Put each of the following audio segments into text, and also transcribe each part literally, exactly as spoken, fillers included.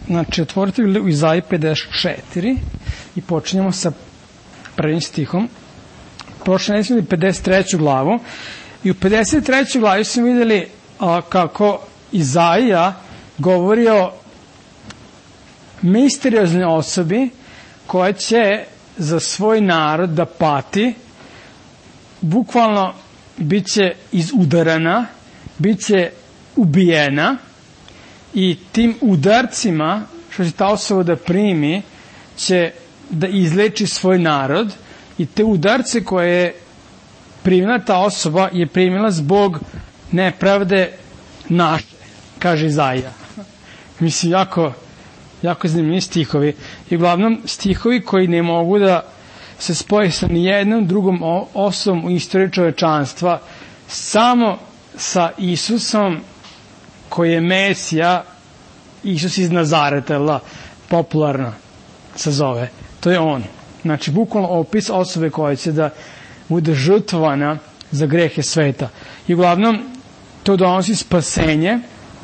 Znači, otvorite u Izaji pedeset četiri i počinjemo sa prvim stihom. Prošle nedelje smo videli pedeset treću glavu i u pedeset trećoj glavi smo videli a, kako Izaija govori o misterioznoj osobi koja će za svoj narod da pati, bukvalno bit će izudarana, bit će ubijena i tim udarcima što će ta osoba da primi će da izleči svoj narod i te udarce koje je primila ta osoba je primila zbog nepravde naše, kaže Izaija. Mislim, jako, jako zanimljivi stihovi. I uglavnom stihovi koji ne mogu da se spoje sa nijednom drugom osobom u istoriji čovečanstva, samo sa Isusom koji je Mesija, Isus iz Nazareta, popularno se zove. To je on. Znači, bukvalno opis osobe koja će da bude žrtvovana za grehe sveta. I uglavnom, to donosi spasenje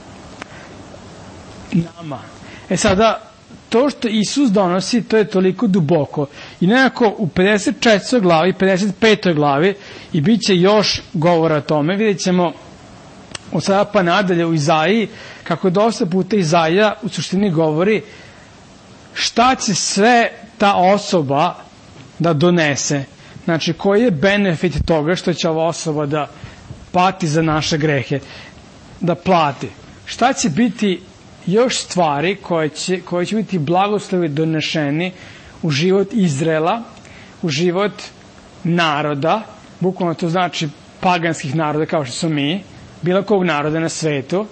nama. E sada, to što Isus donosi, to je toliko duboko. I nekako u pedeset četvrtoj glavi i pedeset petoj glavi i bit će još govora o tome. Vidjet ćemo od sada pa nadalje u Izaiji, kako dosta puta Izaija u suštini govori šta će sve ta osoba da donese. Znači, koji je benefit toga što će ova osoba da pati za naše grehe, da plati. Šta će biti još stvari koje će, koje će biti blagoslovi donešeni u život Izraela, u život naroda, bukvalno to znači paganskih naroda kao što smo mi, bilo kog naroda na svetu,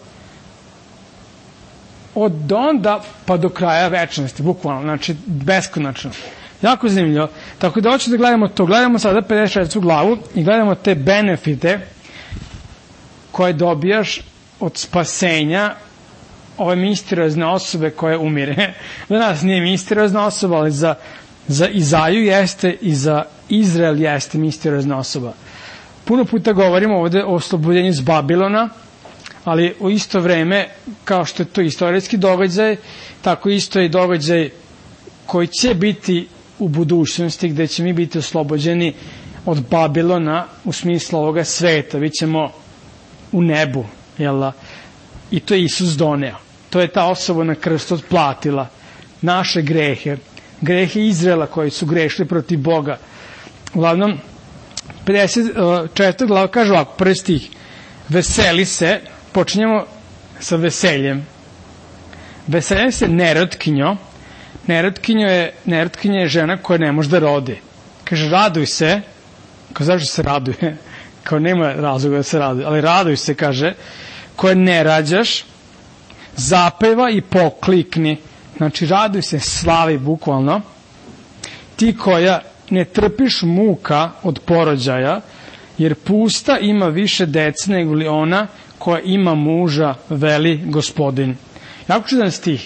od onda pa do kraja večnosti, bukvalno, znači beskonačno. Jako zanimljivo. Tako da hoću da gledamo to. Gledamo sada pedeset četvrtu glavu i gledamo te benefite koje dobijaš od spasenja ove misteriozne osobe koje umire. Za nas nije misteriozna osoba, ali za, za Izaiju jeste i za Izrael jeste misteriozna osoba. Puno puta govorimo ovde o oslobođenju iz Babilona, ali u isto vreme, kao što je to istorijski događaj, tako isto je događaj koji će biti u budućnosti, gde će mi biti oslobođeni od Babilona u smislu ovoga sveta. Bićemo u nebu, jel? I to je Isus doneo. To je ta osoba na krstu otplatila naše grehe, grehe Izraela koji su grešili protiv Boga. Uglavnom, pedeset četvrta glava kaže ovako, prvi stih, veseli se, počinjemo sa veseljem. Veseli se nerotkinjo. Nerotkinjo je, nerotkinjo je žena koja ne može da rodi. Kaže, raduj se, kao zašto se raduje, kao nema razloga da se raduje, ali raduj se, kaže, koja ne rađaš, zapeva i poklikni. Znači, raduj se, slavi bukvalno. Ti koja ne trpiš muka od porođaja, jer pusta ima više dece nego li ona koja ima muža, veli Gospodin. Jako čudan stih.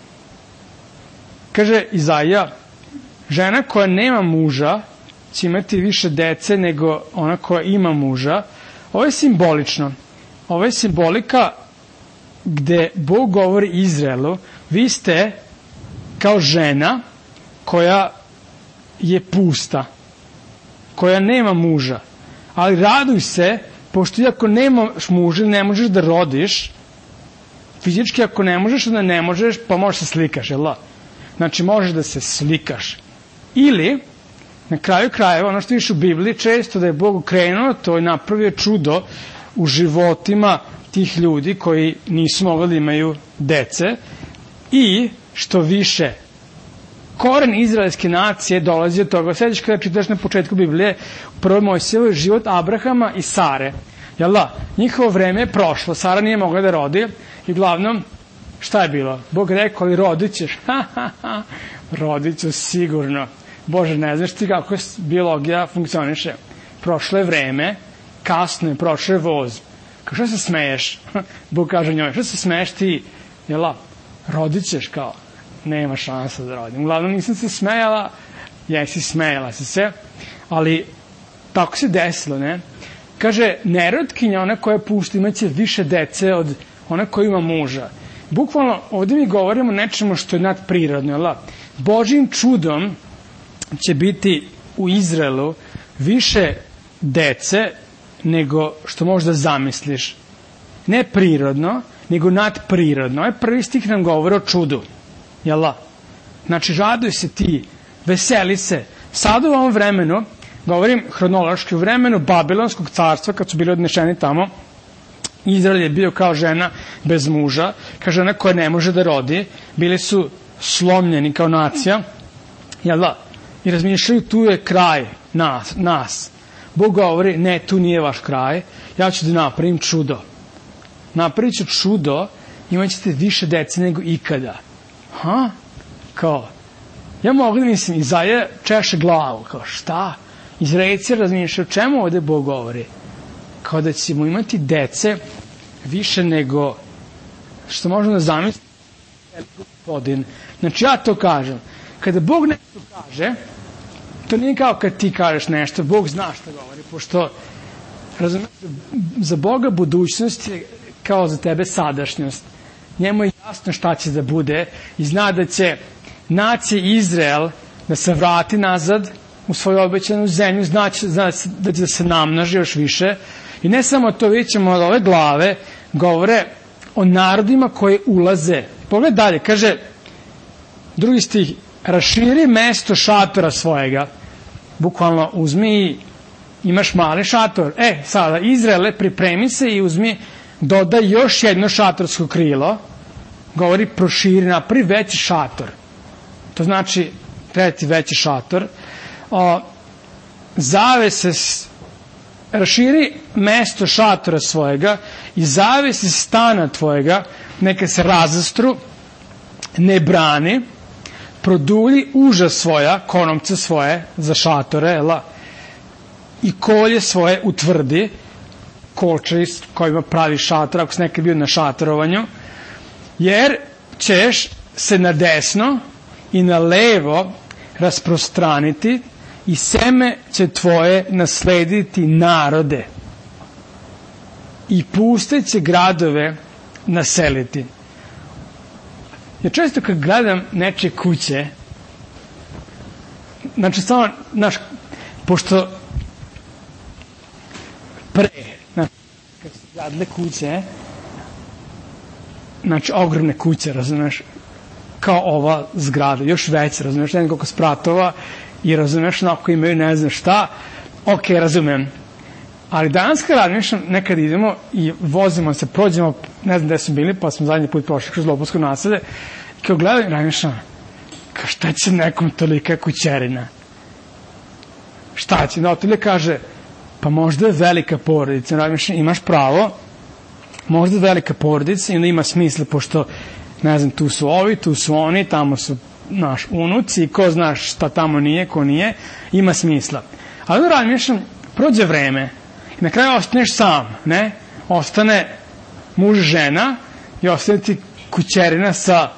Kaže Izaija, žena koja nema muža će imati više dece nego ona koja ima muža. Ovo je simbolično. Ovo je simbolika gde Bog govori Izraelu, vi ste kao žena koja je pusta, koja nema muža, ali raduj se, pošto ako nemaš muža, ne možeš da rodiš, fizički ako ne možeš, onda ne možeš, pa možeš se slikaš, jel da? Znači, možeš da se slikaš. Ili, na kraju krajeva, ono što viš u Bibliji, često da je Bog okrenuo, to je napravio čudo u životima tih ljudi koji nisu mogli da imaju dece i, što više, koren izraelske nacije dolazi od toga. Sjediš kada čitaš na početku Biblije, prvo Mojsijevoj život Abrahama i Sare. Jel da? Njihovo vreme je prošlo, Sara nije mogla da rodi i uglavnom, šta je bilo? Bog rekao, ali rodit ćeš? Ha, ha, ha. Rodit ću sigurno. Bože, ne znaš ti kako biologija funkcioniše. Prošlo je vreme, kasno je, prošlo je voz. Kao što se smeješ? Bog kaže njoj, što se smeješ ti? Jel da? Rodit ćeš kao. Nema šansa da rodim. Uglavnom nisam se smejala, jesi smejala si se, ali tako se desilo, ne? Kaže, nerotkinja, ona koja pušta, imaće više dece od ona koja ima muža. bukvalno ovdje mi govorimo nečemu što je nadprirodno, jel? Božjim čudom će biti u Izraelu više dece nego što možda zamisliš. Ne prirodno, nego nadprirodno. Ovaj prvi stih nam govori o čudu. Jel? Znači, raduj se ti, veseli se. Sad u ovom vremenu, govorim hronološki, u vremenu Babilonskog carstva, kad su bili odnešeni tamo, Izrael je bio kao žena bez muža, kao žena koja ne može da rodi, bili su slomljeni kao nacija, jel da? I razmišljaju, tu je kraj nas, nas. Bog govori, ne, tu nije vaš kraj, ja ću da napravim čudo. Napravit ću čudo, imat ćete više dece nego ikada. Ha? Kao, ja mogu da mislim, Izaja češe glavu, kao šta? Izraelci razmišljaju, čemu ovde Bog govori? Kao da ćemo imati dece više nego što možemo da zamisliti. Znači ja to kažem. Kada Bog nešto kaže, to nije kao kad ti kažeš nešto, Bog zna što govori, pošto razumiješ, za Boga budućnost je kao za tebe sadašnjost. Njemu je jasno šta će da bude i zna da će nacija Izrael da se vrati nazad u svoju obećanu zemlju, zna da će da se namnoži još više. I ne samo to, vidjet ćemo od ove glave govore o narodima koji ulaze. Pogled dalje, kaže drugi stih, raširi mesto šatora svojega. Bukvalno uzmi i imaš mali šator. E, sada, Izraele, pripremi se i uzmi, dodaj još jedno šatorsko krilo. Govori, proširi, napravi veći šator. To znači, treba ti veći šator. O, zavese, raširi mesto šatora svojega i zavese stana tvojega, neka se razastru, ne brani, produlji uža svoja, konomce svoje za šatore, ela, i kolje svoje utvrdi, kolče kojima pravi šator, ako si nekad bio na šatorovanju, jer ćeš se na desno i na levo rasprostraniti i seme će tvoje naslediti narode i puste će gradove naseliti. Ja često kad gledam nečije kuće, znači samo, znaš, pošto pre, znači, kad su gradile kuće, znači, ogromne kuće, razumeš, kao ova zgrada, još veće, razumeš, ne znam koliko spratova, i razumeš, onako imaju ne znam šta, ok, razumem. Ali danas kad razmišljam, nekad idemo i vozimo se, prođemo, ne znam gde smo bili, pa smo zadnji put prošli kroz Lopolsko naselje, i kao gledam, razmišljam, kao šta će nekom tolika kućerina? Šta će? Da, otelje kaže, pa možda je velika porodica, razmišljam, imaš pravo, možda je velika porodica i onda ima smisla, pošto, ne znam, tu su ovi, tu su oni, tamo su naš unuci, ko zna šta tamo nije, ko nije, ima smisla. Ali onda razmišljam, prođe vreme i na kraju ostaneš sam, ne? Ostane muž, žena i ostane ti kućerina sa...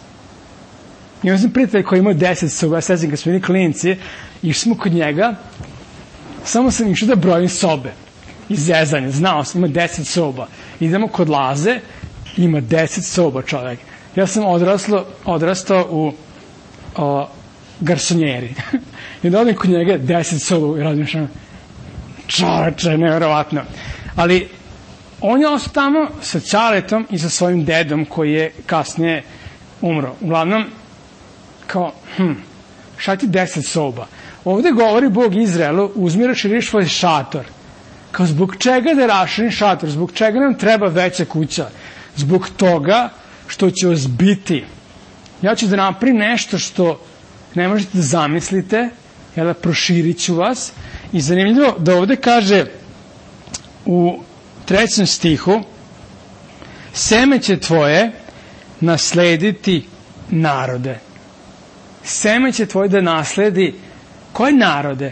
Imam sam prijatelj koji ima deset soba, ja sezim kad smo bili klinci, išli smo kod njega, samo sam išao da brojim sobe iz zezanja, znao sam, ima deset soba. Idemo kod Laze, ima deset soba čovjek. Ja sam odraslo, odrastao u o, garsonjeri. I onda odim kod njega deset soba i razmišljam, čoveče, nevjerovatno. Ali on je ostao tamo sa ćaletom i sa svojim dedom koji je kasnije umro. Uglavnom, kao, hm, šta ti deset soba? Ovde govori Bog Izraelu, uzmi raširiš svoj šator. Kao, zbog čega da raširim šator? Zbog čega nam treba veća kuća? Zbog toga što će vas biti. Ja ću da napravim nešto što ne možete da zamislite, ja da proširit ću vas. I zanimljivo da ovde kaže u trećem stihu, seme će tvoje naslediti narode. Seme će tvoje da nasledi koje narode?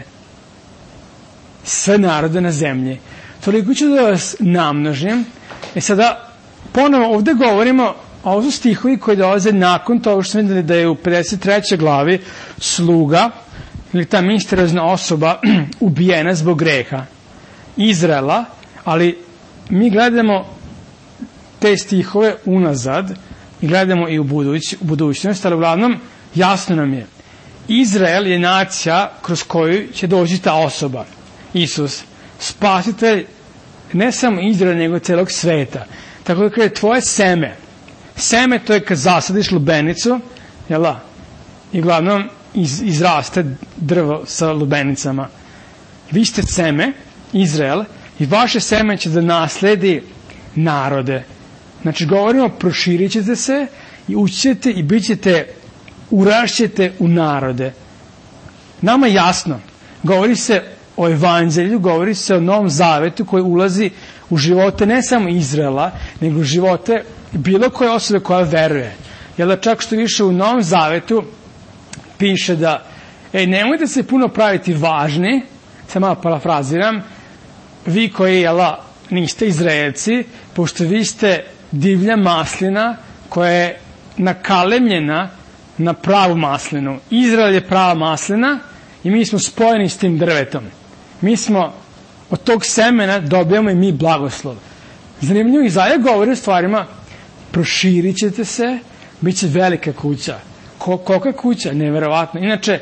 Sve narode na zemlji. Toliko ću da vas namnožim. E sada, ponovo ovde govorimo, a ovo su stihovi koji dolaze nakon toga što smo videli da je u pedeset trećoj glavi sluga, ili ta misteriozna osoba ubijena zbog greha Izraela, ali mi gledamo te stihove unazad, i gledamo i u, buduć, u budućnost, ali uglavnom jasno nam je. Izrael je nacija kroz koju će doći ta osoba, Isus, spasitelj ne samo Izraela, nego celog sveta. Tako da kada je tvoje seme, seme to je kad zasadiš lubenicu, jel da? I uglavnom iz, izraste drvo sa lubenicama. Vi ste seme, Izrael, i vaše seme će da nasledi narode. Znači, govorimo, proširit ćete se i ućete i bit ćete, urašćete u narode. Nama jasno, govori se o evanđelju, govori se o Novom Zavetu koji ulazi u živote ne samo Izraela, nego u živote bilo koje osobe koja veruje. Jer da čak što više u Novom Zavetu piše da, ej, nemojte se puno praviti važni, sad malo parafraziram, vi koji, jela, niste Izraelci, pošto vi ste divlja maslina koja je nakalemljena na pravu maslinu. Izrael je prava maslina i mi smo spojeni s tim drvetom. Mi smo od tog semena dobijamo i mi blagoslov. Zanimljivo, Izaja govori o stvarima, proširit ćete se, bit će velika kuća. Ko, kolika kuća? Neverovatno. Inače,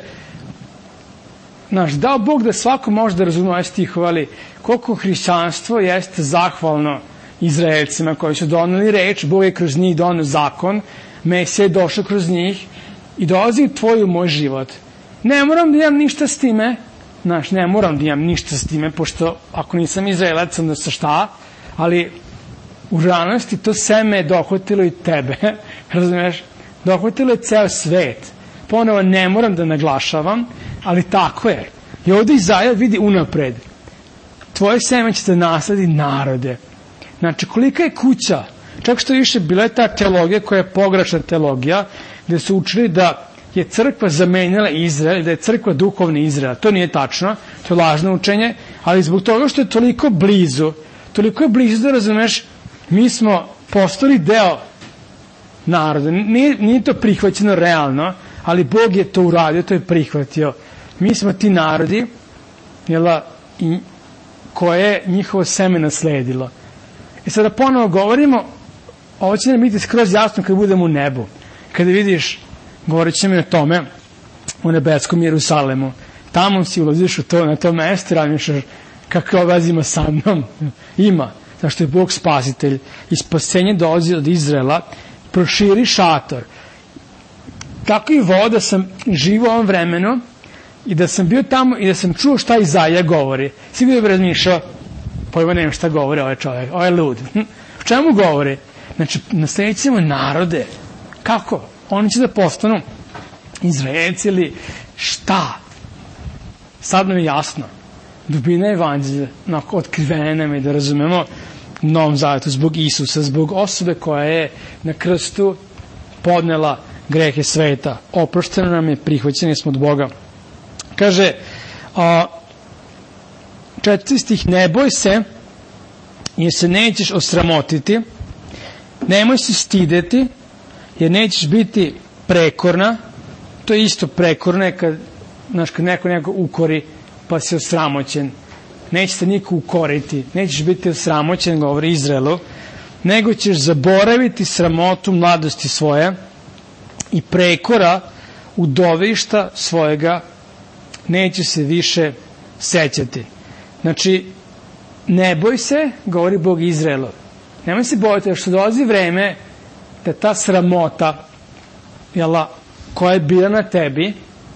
znaš, dao Bog da svako može da razume ove stihove, ali koliko hrišćanstvo jeste zahvalno Izraelcima koji su doneli reč, Bog je kroz njih donio zakon, Mesija je došao kroz njih i dolazi u tvoj u moj život. Ne moram da imam ništa s time, znaš, ne moram da imam ništa s time, pošto ako nisam Izraelac, onda sa šta, ali u realnosti to seme je dohvatilo i tebe, razumiješ? Dohvatilo je ceo svet. Ponovo ne moram da naglašavam, ali tako je. I ovdje Izaja vidi unapred. Tvoje seme će te nasledi narode. Znači, kolika je kuća? Čak što više, bila je ta teologija koja je pogrešna teologija, gde su učili da je crkva zamenjala Izrael, da je crkva duhovni Izrael. To nije tačno, to je lažno učenje, ali zbog toga što je toliko blizu, toliko je blizu da razumeš, mi smo postali deo naroda. Nije, nije to prihvaćeno realno, ali Bog je to uradio, to je prihvatio. Mi smo ti narodi, jela, i koje je njihovo seme nasledilo. I sada ponovo govorimo, ovo će nam biti skroz jasno kad budemo u nebu. Kada vidiš, govorit će mi o tome, u nebeskom Jerusalemu. Tamo si ulaziš u to, na to mesto i razmišljaš kakva veze ima sa mnom. Ima, zašto je Bog spasitelj. I spasenje dolazi od Izraela, proširi šator. Tako i voda da sam živao u ovom vremenu i da sam bio tamo i da sam čuo šta Izaja govori. Svi bi razmišljao, pojma nemam šta govori ovaj čovjek, ovaj lud. O čemu govori? Znači, nasledit ćemo narode. Kako? Oni će da postanu Izraelci ili šta? Sad nam je jasno. Dubina evanđelja, otkrivena nam je da razumemo u Novom Zavetu zbog Isusa, zbog osobe koja je na krstu podnela grehe sveta. Oprošteno nam je, prihvaćeni smo od Boga. Kaže, a, četvrti stih, ne boj se, jer se nećeš osramotiti, nemoj se stideti, jer nećeš biti prekorna. To je isto prekorno, kad, znaš, kad neko neko ukori, pa si osramoćen. Neće se niko ukoriti, nećeš biti osramoćen, govori Izraelu, nego ćeš zaboraviti sramotu mladosti svoje i prekora udovišta svojega neće se više sećati. Znači, ne boj se, govori Bog Izraelu. Nemoj se bojati, što dolazi vreme da ta sramota, jela, koja je bila na tebi,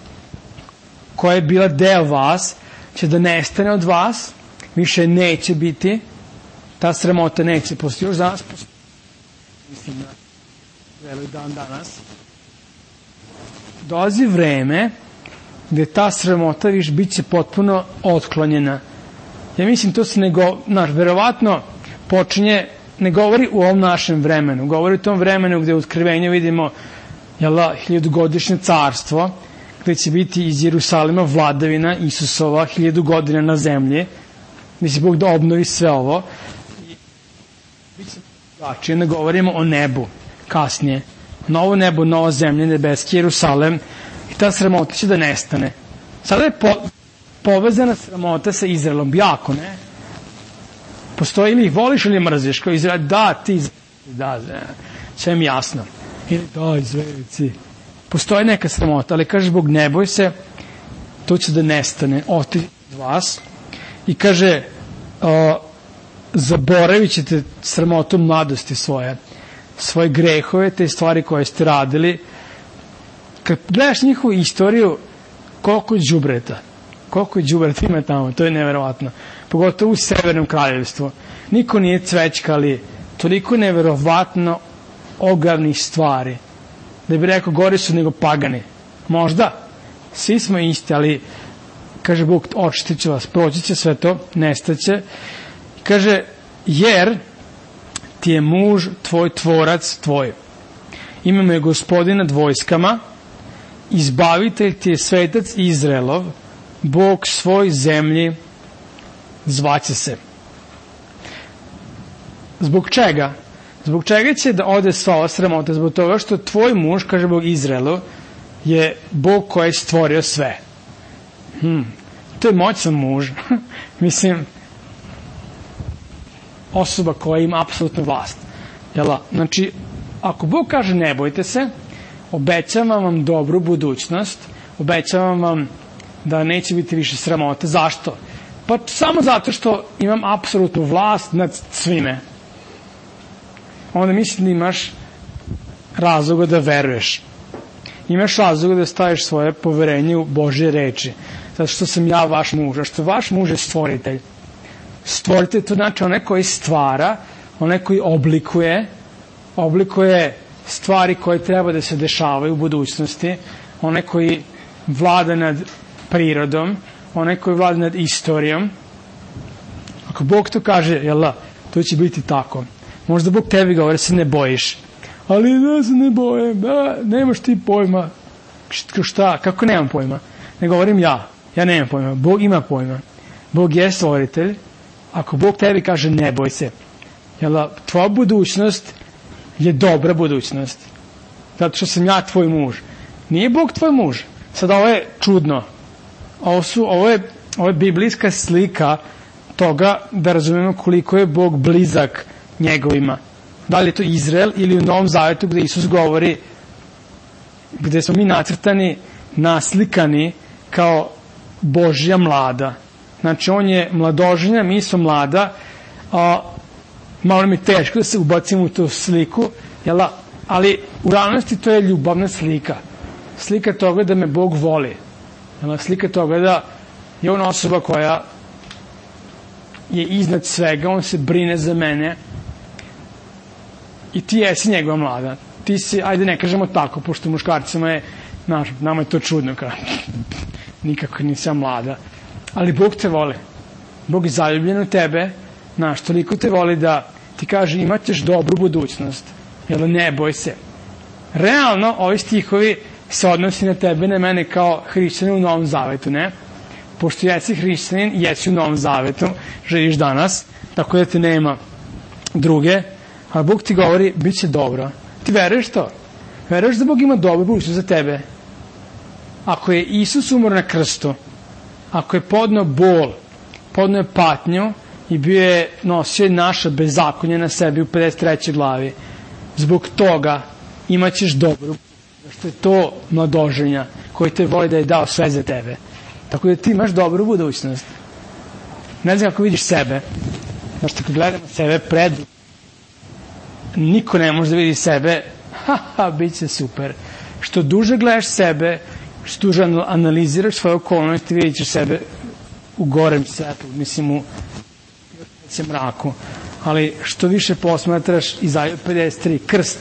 koja je bila deo vas, će da nestane od vas, više neće biti, ta sramota neće postoji još danas, mislim na veli dan danas. Dolazi vreme gde ta sramota više bit će potpuno otklonjena. Ja mislim, to se ne govori, znaš, verovatno počinje, ne govori u ovom našem vremenu, govori u tom vremenu gde u Otkrivenju vidimo, jela, hiljadugodišnje carstvo, gde će biti iz Jerusalima vladavina Isusova hiljadu godina na zemlji, gde će Bog da obnovi sve ovo. Znači, ne govorimo o nebu kasnije. Novo nebo, nova zemlja, nebeski Jerusalem, i ta sramota će da nestane. Sada je po, povezana sramota sa Izraelom, jako, ne? Postoji ili ih voliš ili mrziš, kao Izrael, da, ti, da, sve mi jasno. ili daj zverci. Postoji neka sramota, ali kaže Bog, ne boj se, to će da nestane, oti od vas. I kaže, o, zaboravit ćete sramotu mladosti svoje, svoje grehove, te stvari koje ste radili. Kad gledaš njihovu istoriju, koliko je đubreta, koliko je đubreta ima tamo, to je neverovatno. Pogotovo u Severnom kraljevstvu. Niko nije cvećkali, toliko neverovatno ogavnih stvari. Da bi rekao, gori su nego pagani. Možda, svi smo isti, ali kaže Bog, očitit će vas, proći će sve to, nestaće. Kaže, jer ti je muž tvoj, tvorac tvoj. Ime mu je Gospodin nad vojskama, izbavitelj ti je svetac Izraelov, Bog svoj zemlji zvaće se. Zbog čega? Zbog čega će da ode sva ova sramota? Zbog toga što tvoj muž, kaže Bog Izraelu, je Bog koji je stvorio sve. Hmm. To je moćan muž. Mislim, osoba koja ima apsolutnu vlast. Jela? Znači, ako Bog kaže ne bojte se, obećavam vam dobru budućnost, obećavam vam da neće biti više sramote. Zašto? Pa samo zato što imam apsolutnu vlast nad svime. Onda mislim da imaš razloga da veruješ. Imaš razloga da staviš svoje poverenje u Božje reči. Zato što sam ja vaš muž. A što vaš muž je stvoritelj. Stvoritelj to znači onaj koji stvara, onaj koji oblikuje, oblikuje stvari koje treba da se dešavaju u budućnosti, onaj koji vlada nad prirodom, onaj koji vlada nad istorijom. Ako Bog to kaže, jel, to će biti tako. Možda Bog tebi govori, se ne bojiš. Ali da se ne bojem, da, nemaš ti pojma. Šta? Kako nemam pojma? Ne govorim ja. Ja nemam pojma. Bog ima pojma. Bog je stvoritelj. Ako Bog tebi kaže ne boj se, jel, tvoja budućnost je dobra budućnost. Zato što sam ja tvoj muž. Nije Bog tvoj muž. Sad ovo je čudno. Ovo, su, ovo, je, ovo je biblijska slika toga da razumemo koliko je Bog blizak njegovima. Da li je to Izrael ili u Novom Zavetu gde Isus govori, gde smo mi nacrtani, naslikani kao Božja mlada. Znači on je mladoženja, mi smo mlada, a malo mi je teško da se ubacimo u tu sliku, jel, ali u realnosti to je ljubavna slika. Slika toga da me Bog voli. Jel, slika toga da je on osoba koja je iznad svega, on se brine za mene i ti jesi njegova mlada. Ti si, ajde ne kažemo tako, pošto muškarcima je, znaš, nama je to čudno, kao, nikako nisam mlada. Ali Bog te voli. Bog je zaljubljen u tebe, znaš, toliko te voli da ti kaže imat ćeš dobru budućnost. Jel, ne boj se. Realno, ovi stihovi se odnosi na tebe, na mene kao hrišćanin u Novom Zavetu, ne? Pošto jesi hrišćanin, jesi u Novom Zavetu, živiš danas, tako da te nema druge, a Bog ti govori, bit će dobro. Ti veruješ to? Veruješ da Bog ima dobru budućnost za tebe? Ako je Isus umro na krstu, ako je podneo bol, podneo je patnju i bio je nosio naša bezakonja na sebi u pedeset trećoj glavi, zbog toga imat ćeš dobru, što je to mladoženja koji te voli da je dao sve za tebe. Tako da ti imaš dobru budućnost. Ne znam kako vidiš sebe. Znaš, tako gledamo sebe pred, niko ne može da vidi sebe, haha, bit će super. Što duže gledaš sebe, što duže analiziraš svoje okolnosti, vidit ćeš sebe u gorem svetlu, mislim u mraku. Ali što više posmatraš Izaja pedeset tri, krst,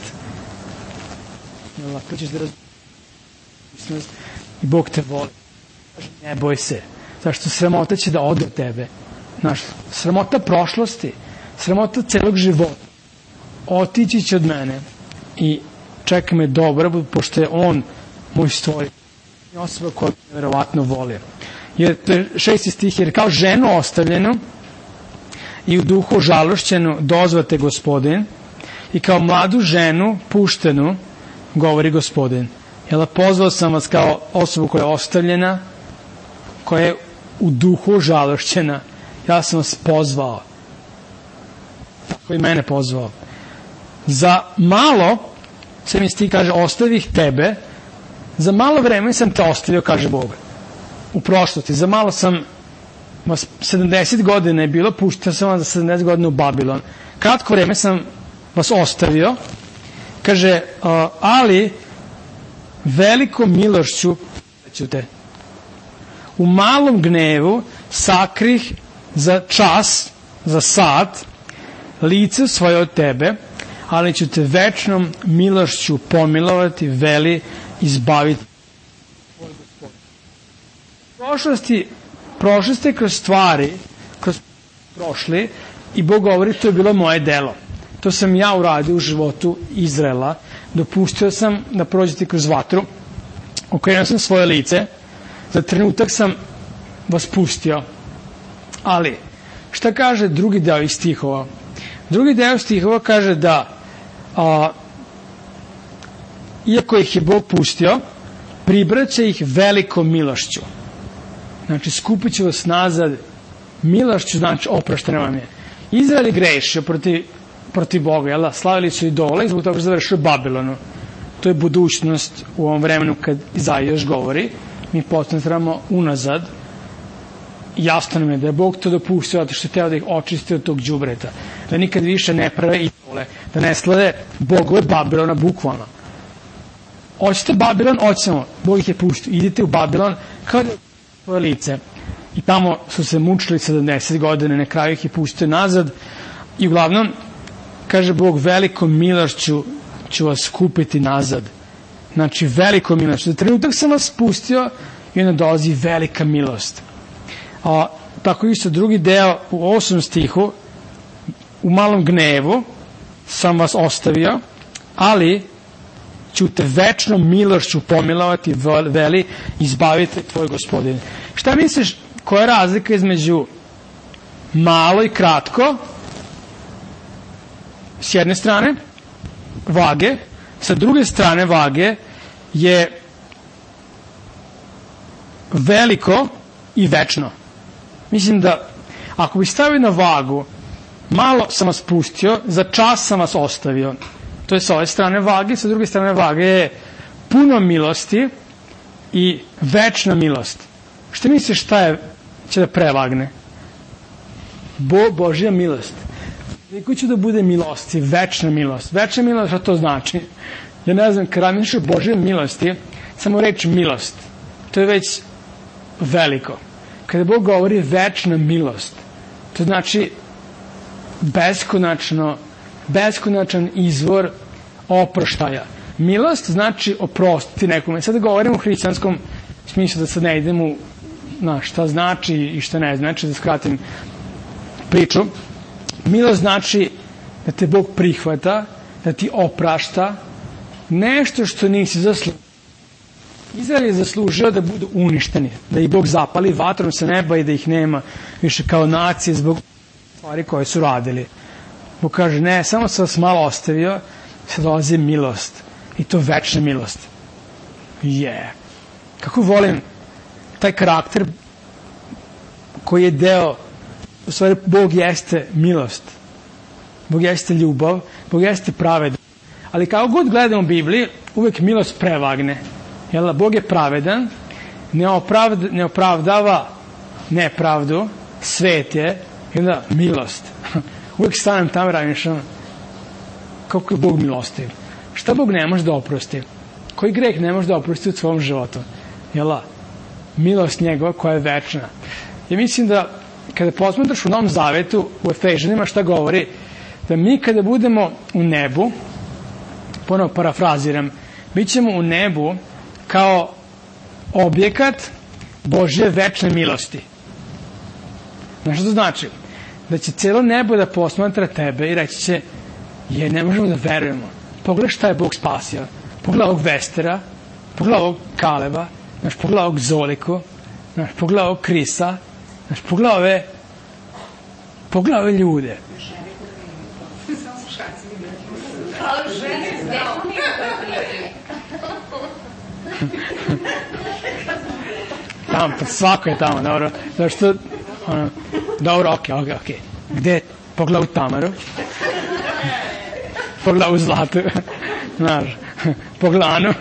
to ćeš da razumiješ i Bog te voli. Ne boj se, zašto sramota će da ode od tebe. Znaš, sramota prošlosti, sramota celog života otići će od mene i čeka me dobro, pošto je on moj stvoritelj, osoba koja me verovatno voli. Jer šesti stih, jer kao ženu ostavljenu i u duhu žalošćenu dozvate Gospodin i kao mladu ženu puštenu govori Gospodin. Jel, pozvao sam vas kao osobu koja je ostavljena, koja je u duhu žalošćena. Ja sam vas pozvao. Tako i mene pozvao. Za malo sve mi sti, kaže, ostavih tebe, za malo vreme sam te ostavio, kaže Bog, u prošlosti, za malo sam, vas sedamdeset godina je bilo, puštio sam vas za sedamdeset godina u Babilon, kratko vreme sam vas ostavio, kaže, ali velikom milošću ću te. U malom gnevu sakrih za čas, za sat, lice svoje od tebe, ali ću te večnom milošću pomilovati, veli, izbaviti. Prošlosti, prošli ste kroz stvari, kroz prošli, i Bog govori, to je bilo moje delo. To sam ja uradio u životu Izraela. Dopustio sam da prođete kroz vatru, okrenuo sam svoje lice, za trenutak sam vas pustio. Ali, šta kaže drugi deo iz stihova? Drugi deo stihova kaže da a, iako ih je Bog pustio, pribraće ih velikom milošću. Znači, skupit će vas nazad milošću, znači oprošteno vam je. Izrael je grešio protiv, protiv Boga, jel da? Slavili su idole i zbog toga završio Babilonu. To je budućnost u ovom vremenu kad Izaija još govori. Mi posmatramo unazad. Jasno nam je da je Bog to dopustio zato što je teo da ih očisti od tog đubreta. Da nikad više ne prave idole. Da ne slede bogove Babilona bukvalno. Hoćete Babilon? Hoćemo. Bog ih je pustio. Idite u Babilon kao da je svoje lice. I tamo su se mučili sedamdeset godina, na kraju ih je pustio nazad. I uglavnom, kaže Bog, velikom milošću ću vas skupiti nazad. Znači, velikom milošću. Za trenutak sam vas pustio i onda dolazi velika milost. A, tako isto drugi deo u osmom stihu, u malom gnevu sam vas ostavio, ali ću te večnom milošću pomilovati, veli, izbaviti tvoj Gospodine. Šta misliš, koja je razlika između malo i kratko, s jedne strane, vage, sa druge strane vage je veliko i večno. Mislim da ako bi stavio na vagu, malo sam vas pustio, za čas sam vas ostavio. To je sa ove strane vage, sa druge strane vage je puno milosti i večna milost. Što misliš šta je, će da prevagne? Bo, Božja milost. Koliko će da bude milosti, večna milost. Večna milost, šta to znači? Ja ne znam, kada misliš o Božje milosti, samo reč milost. To je već veliko. Kada Bog govori večna milost, to znači beskonačno, beskonačan izvor oproštaja. Milost znači oprostiti nekome. Sada govorim u hrišćanskom smislu, da sad ne idem u na šta znači i šta ne znači, da skratim priču. Milost znači da te Bog prihvata, da ti oprašta nešto što nisi zaslužio. Izrael je zaslužio da budu uništeni, da ih Bog zapali vatrom sa neba i da ih nema više kao nacije zbog stvari koje su radili. Bog kaže, ne, samo sam vas malo ostavio, sad dolazi milost. I to večna milost. Je. Yeah. Kako volim taj karakter koji je deo, u stvari Bog jeste milost. Bog jeste ljubav, Bog jeste pravedan. Ali kao god gledamo Bibliji, uvek milost prevagne. Jel, Bog je pravedan, ne, opravda, ne opravdava nepravdu, svet je, i onda milost. Uvijek stanem tamo i razmišljam kako je Bog milostiv. Šta Bog ne može da oprosti? Koji greh ne može da oprosti u svom životu? Jel, milost njegova koja je večna. Ja mislim da kada posmatraš u Novom Zavetu, u Efežanima, šta govori? Da mi kada budemo u nebu, ponovo parafraziram, bit ćemo u nebu kao objekat Božje večne milosti. Znaš što to znači? Da će cijelo nebo da posmatra tebe i reći će, je, ne možemo da verujemo. Pogledaj šta je Bog spasio. Pogledaj ovog Vestera, pogledaj ovog Kaleba, znaš, pogledaj ovog Zoliku, znaš, pogledaj ovog Krisa, znaš, pogledaj ove, pogledaj ove ljude. Tamo, pa svako je tamo, dobro. Zašto, ono, dobro, okej, okej, okej. Gde, pogledaj u Tamaru, pogledaj u Zlatu, znaš. po glanu.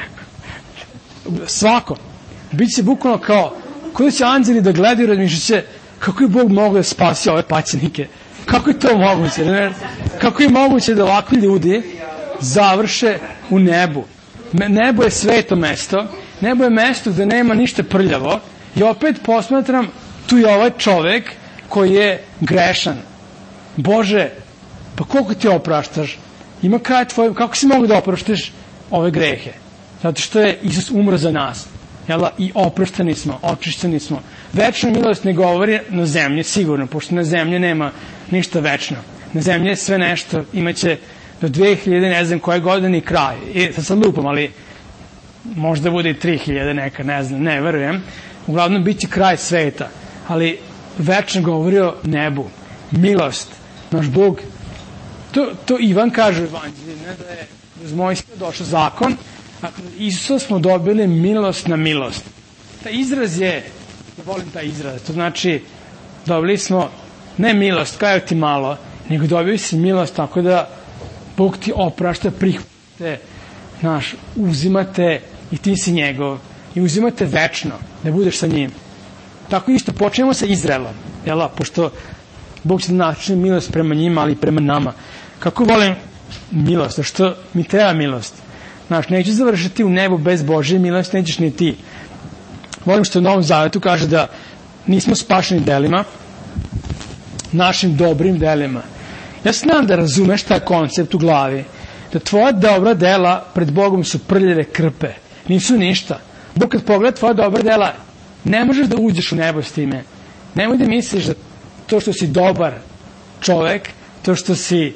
Svako. Biće bukvalno kao, koji će anđeli da gledaju, razmišljat će kako je Bog mogao da spasi ove paćenike. Kako je to moguće? Ne? Kako je moguće da ovakvi ljudi završe u nebu? Nebo je sveto mesto, nebo je mesto gde nema ništa prljavo i opet posmatram, tu je ovaj čovek koji je grešan. Bože, pa koliko ti opraštaš? Ima kraj tvoj, kako si mogu da opraštaš ove grehe? Zato što je Isus umro za nas. Jela? I oprošteni smo, očišćeni smo. Večna milost ne govori na zemlji, sigurno, pošto na zemlji nema ništa večno. Na zemlji je sve nešto, imaće do dve hiljade, ne znam koje godine i kraj. I sad sam lupam, ali možda bude i tri hiljade neka, ne znam, ne verujem. Uglavnom, bit će kraj sveta. Ali večno govori o nebu. Milost. Naš Bog, to, to Ivan kaže u Evanđelju, ne da je uz Mojsija došao zakon, a Isusa smo dobili milost na milost. Taj izraz je, volim taj izraz, to znači dobili smo ne milost, kao ti malo, nego dobili si milost tako da Bog ti oprašta, prihvate, znaš, uzimate i ti si njegov i uzimate večno da budeš sa njim. Tako isto počnemo sa Izraelom, jela, pošto Bog će da načini milost prema njima, ali i prema nama. Kako volim milost, što mi treba milost. Znaš, nećeš završiti u nebu bez Božje milosti, nećeš ni ti. Volim što u Novom Zavetu kaže da nismo spašeni delima, našim dobrim delima. Ja znam da razumeš taj koncept u glavi, da tvoja dobra dela pred Bogom su prljave krpe, nisu ništa. Bog kad pogleda tvoja dobra dela, ne možeš da uđeš u nebo s time. Nemoj da misliš da to što si dobar čovek, to što si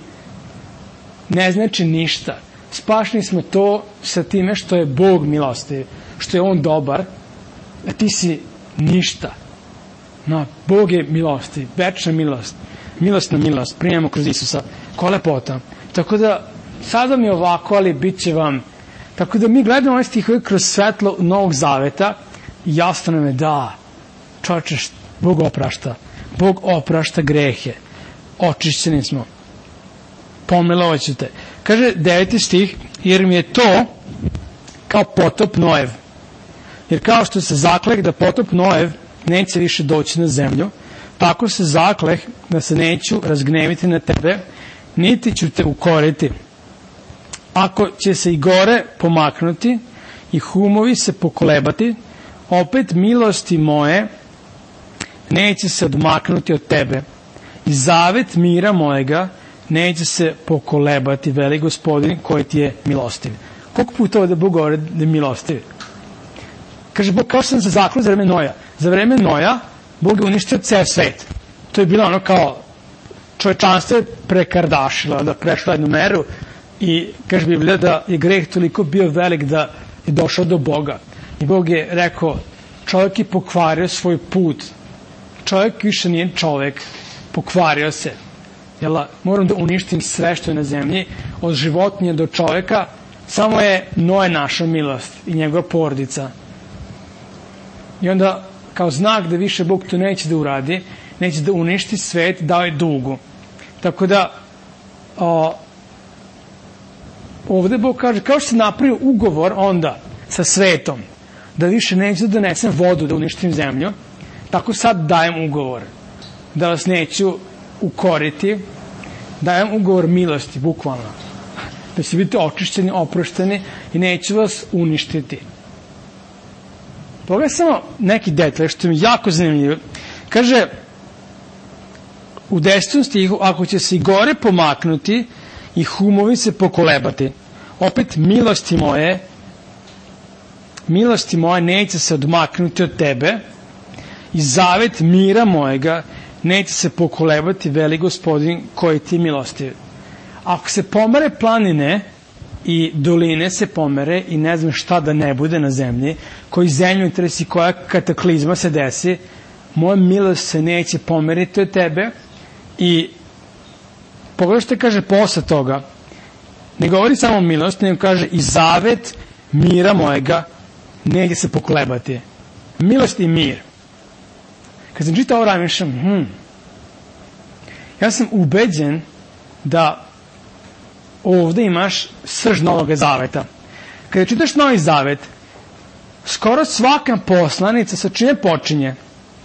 ne znači ništa. Spašni smo to sa time što je Bog milostiv, što je On dobar, a ti si ništa. No, Bog je milostiv, večna milost, milost na milost, primamo kroz Isusa, ko lepota. Tako da, sada mi je ovako, ali bit će vam. Tako da mi gledamo ovaj stihove kroz svetlo Novog Zaveta i jasno nam je da, čovječe, Bog oprašta. Bog oprašta grehe. Očišćeni smo. Pomilovat ću te. Kaže deveti stih, jer mi je to kao potop Noev. Jer kao što se zakleh da potop Noev neće više doći na zemlju, tako se zakleh da se neću razgneviti na tebe, niti ću te ukoriti. Ako će se i gore pomaknuti i humovi se pokolebati, opet milosti moje neće se odmaknuti od tebe i zavet mira mojega neće se pokolebati, veli Gospodin koji ti je milostiv. Koliko puta ovdje Bog govori da je milostiv? Kaže Bog, kao što sam se zakleo za vreme Noja. Za vreme Noja Bog je uništio ceo svet. To je bilo ono kao čovečanstvo je prekardašilo, da prešlo jednu meru i kaže Biblija da je greh toliko bio velik da je došao do Boga. I Bog je rekao, čovjek je pokvario svoj put. Čovjek više nije čovjek, pokvario se. Jela, moram da uništim sve što je na zemlji, od životinja do čovjeka, samo je Noe naša milost i njegova porodica. I onda, kao znak da više Bog to neće da uradi, neće da uništi svet, dao je dugu. Tako da, o, ovde Bog kaže, kao što se napravio ugovor onda sa svetom, da više neću da donesem vodu, da uništim zemlju, tako sad dajem ugovor, da vas neću ukoriti, dajem ugovor milosti, bukvalno. Da će biti očišćeni, oprošteni i neću vas uništiti. Pogledaj samo neki detalj, što mi je jako zanimljivo. Kaže, u desetom stihu, ako će se i gore pomaknuti i humovi se pokolebati, opet milosti moje, milosti moje neće se odmaknuti od tebe i zavet mira mojega neće se pokolebati, veli Gospodin koji ti milostiv. Ako se pomere planine i doline se pomere i ne znam šta da ne bude na zemlji, koji zemlju interesi, koja kataklizma se desi, moja milost se neće pomeriti od tebe i pogledaj što kaže posle toga, ne govori samo milost, nego kaže i zavet mira mojega neće se pokolebati. Milost i mir. Kad sam čitao ovo razmišljam, hm, ja sam ubeđen da ovde imaš srž Novog Zaveta. Kada čitaš Novi Zavet, skoro svaka poslanica sa čime počinje?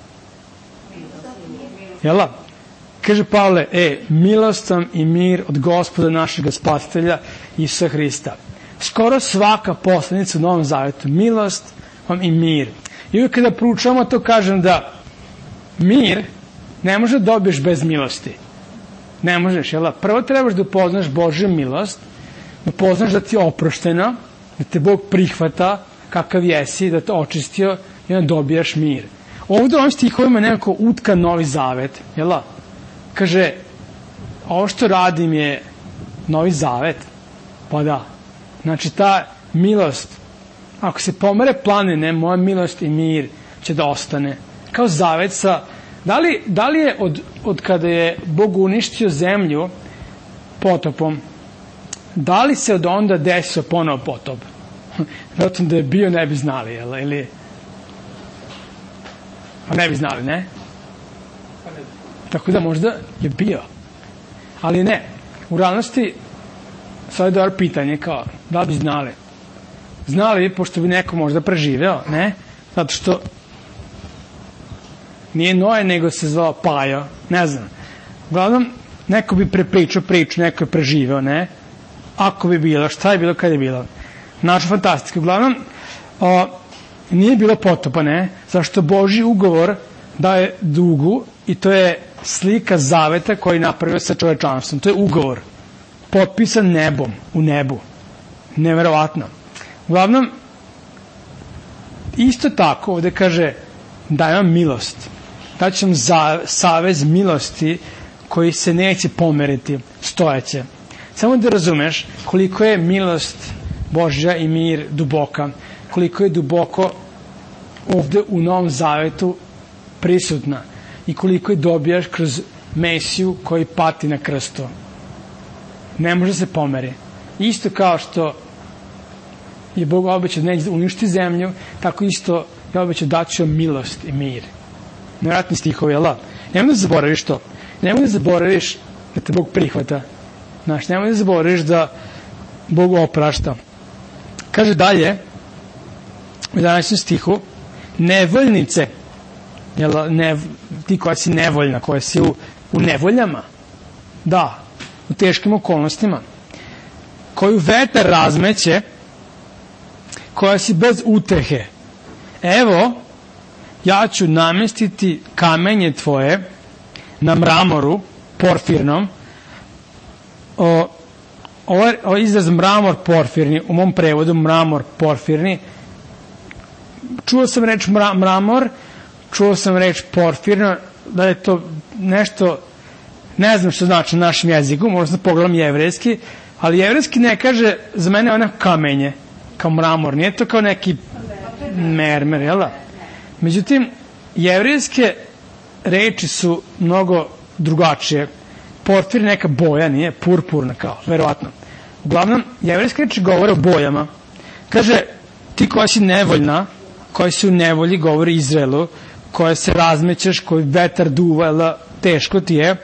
Jel' kaže Pavle, e, milost vam i mir od Gospoda našega Spasitelja Isusa Hrista. Skoro svaka poslanica u Novom Zavetu, milost vam i mir. I uvijek kada proučavamo to kažem da mir ne može da dobiješ bez milosti. Ne možeš, jel' prvo trebaš da upoznaš Božju milost, da upoznaš da ti je oprošteno, da te Bog prihvata kakav jesi, da te očistio i onda dobijaš mir. Ovdje u ovim stihovima nekako utka Novi Zavet, jel' kaže, ovo što radim je Novi Zavet. Pa da, znači ta milost, ako se pomere planine, moja milost i mir će da ostane. Kao zavet sa, da li, da li je od, od kada je Bog uništio zemlju potopom, da li se od onda desio ponovo potop? Zato da je bio ne bi znali, jel? Ili pa ne bi znali, ne? Tako da možda je bio. Ali ne. U realnosti sad je dobro pitanje kao da bi znali. Znali, pošto bi neko možda preživeo, ne? Zato što nije Noe, nego se zvao Pajo. Ne znam. Uglavnom, neko bi prepričao priču, neko je preživeo, ne? Ako bi bilo, šta je bilo, kada je bilo. Naša fantastika. Uglavnom, o, nije bilo potopa, ne? Zašto Božji ugovor daje dugu i to je slika zaveta koji je napravio sa čovečanstvom. To je ugovor. Potpisan nebom, u nebu. Neverovatno. Uglavnom, isto tako, ovde kaže, daj vam milost. Daći vam za, savez milosti koji se neće pomeriti, stojeće. Samo da razumeš koliko je milost Božja i mir duboka, koliko je duboko ovde u Novom Zavetu prisutna i koliko je dobijaš kroz Mesiju koji pati na krstu. Ne može se pomeri. Isto kao što je Bog obećao da neće uništi zemlju, tako isto je obećao da će milost i mir. Nevratni stihovi, jel' da? Nemoj da zaboraviš to. Nemoj da zaboraviš da te Bog prihvata. Znaš, nemoj da zaboraviš da Bog oprašta. Kaže dalje, u jedanaestom stihu, nevoljnice, jel, ne, ti koja si nevoljna, koja si u, u nevoljama, da, u teškim okolnostima, koju vetar razmeće, koja si bez utehe. Evo, ja ću namestiti kamenje tvoje na mramoru, porfirnom. O, ovo, ovo izraz mramor porfirni, u mom prevodu mramor porfirni. Čuo sam reč mra, mramor, čuo sam reč porfirno, da je to nešto, ne znam što znači na našem jeziku, možda da pogledam jevrejski, ali jevrejski ne kaže, za mene ono kamenje, kao mramor, nije to kao neki mermer, jel da? Međutim, jevrejske reči su mnogo drugačije. Porfir neka boja, nije purpurna kao, verovatno. Uglavnom, jevrejske reči govore o bojama. Kaže, ti koja si nevoljna, koja si u nevolji, govori Izraelu, koja se razmećeš, koji vetar duva, jel, teško ti je,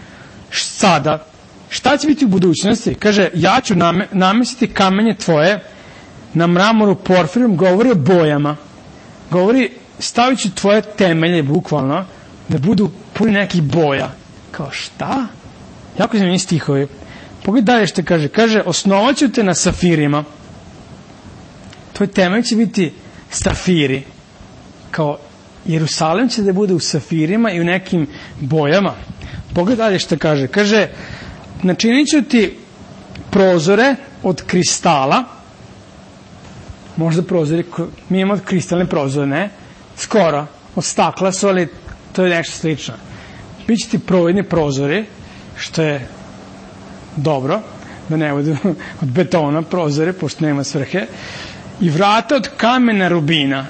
sada, šta će biti u budućnosti? Kaže, ja ću name, namestiti kamenje tvoje na mramoru porfirom, govori o bojama. Govori, stavit ću tvoje temelje, bukvalno, da budu puni nekih boja. Kao šta? Jako zanimljivi stihovi. Pogledaj dalje što kaže. Kaže, osnovat ću te na safirima. Tvoj temelj će biti safiri. Kao, Jerusalim će da bude u safirima i u nekim bojama. Pogledaj dalje što kaže. Kaže, načinit ću ti prozore od kristala. Možda prozori, mi imamo kristalne prozore, ne? Skoro, od stakla su, ali to je nešto slično. Biće ti providni prozori, što je dobro, da ne budu od betona prozore, pošto nema svrhe, i vrata od kamena rubina.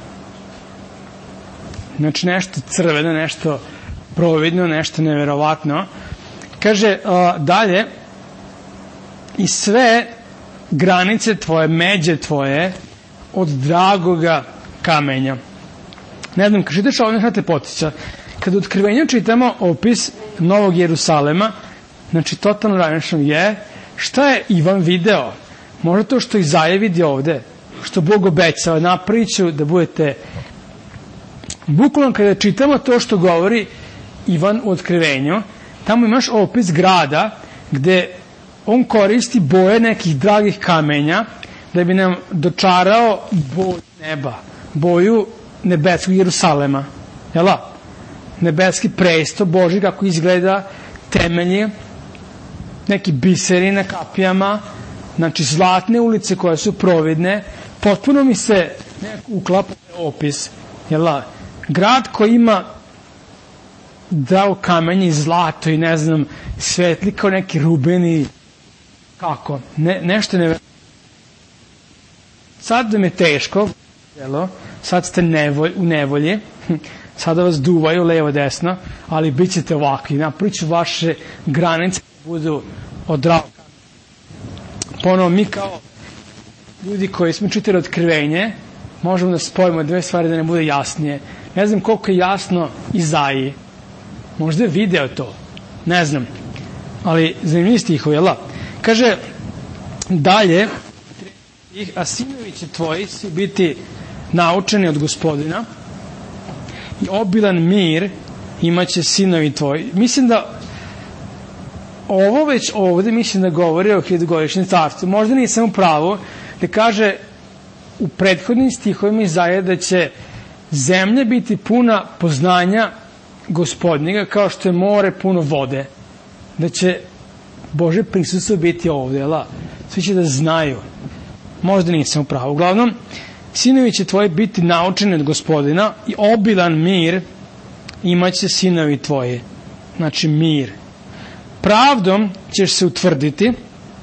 Znači nešto crveno, nešto providno, nešto neverovatno. Kaže uh, dalje, i sve granice tvoje, međe tvoje, od dragoga kamenja. Ne znam, kad čitaš ovo, nekada te potiče. Kad u Otkrivenju čitamo opis Novog Jerusalema, znači totalno različno je šta je Ivan video. Možda to što Izaja vidi ovde, što Bog obećao, napravit ću da budete... Bukvalno kada čitamo to što govori Ivan u Otkrivenju, tamo imaš opis grada gde on koristi boje nekih dragih kamenja da bi nam dočarao boju neba, boju nebeskog Jerusalema. Jela? Nebeski presto Boži, kako izgleda, temelji, neki biseri na kapijama, znači zlatne ulice koje su providne. Potpuno mi se uklapa opis. Jela? Grad koji ima drago kamenje i zlato i ne znam, svetli kao neki rubeni, kako, ne, nešto ne... Sad vam je teško, jelo? Sad ste nevolj, u nevolji, sada vas duvaju levo desno, ali bit ćete ovakvi, napravit ću vaše granice da budu od drago kamenja. Ponovo, mi kao ljudi koji smo čitali Otkrivenje, možemo da spojimo dve stvari da ne bude jasnije. Ne znam koliko je jasno Izaiji. Možda je video to. Ne znam. Ali zanimljivi stihovi, jel? Kaže dalje, a sinovi će tvoji će biti naučeni od Gospodina i obilan mir imaće sinovi tvoji. Mislim da ovo već ovde, mislim da govori o hiljadugodišnjem carstvu. Možda nisam u pravu da kaže u prethodnim stihovima Izaije da će zemlja biti puna poznanja Gospodnjega kao što je more puno vode. Da će Bože prisustvo biti ovde, jel? Svi će da znaju. Možda nisam u pravu. Uglavnom, sinovi će tvoji biti naučeni od Gospodina i obilan mir imaće sinovi tvoji. Znači mir. Pravdom ćeš se utvrditi,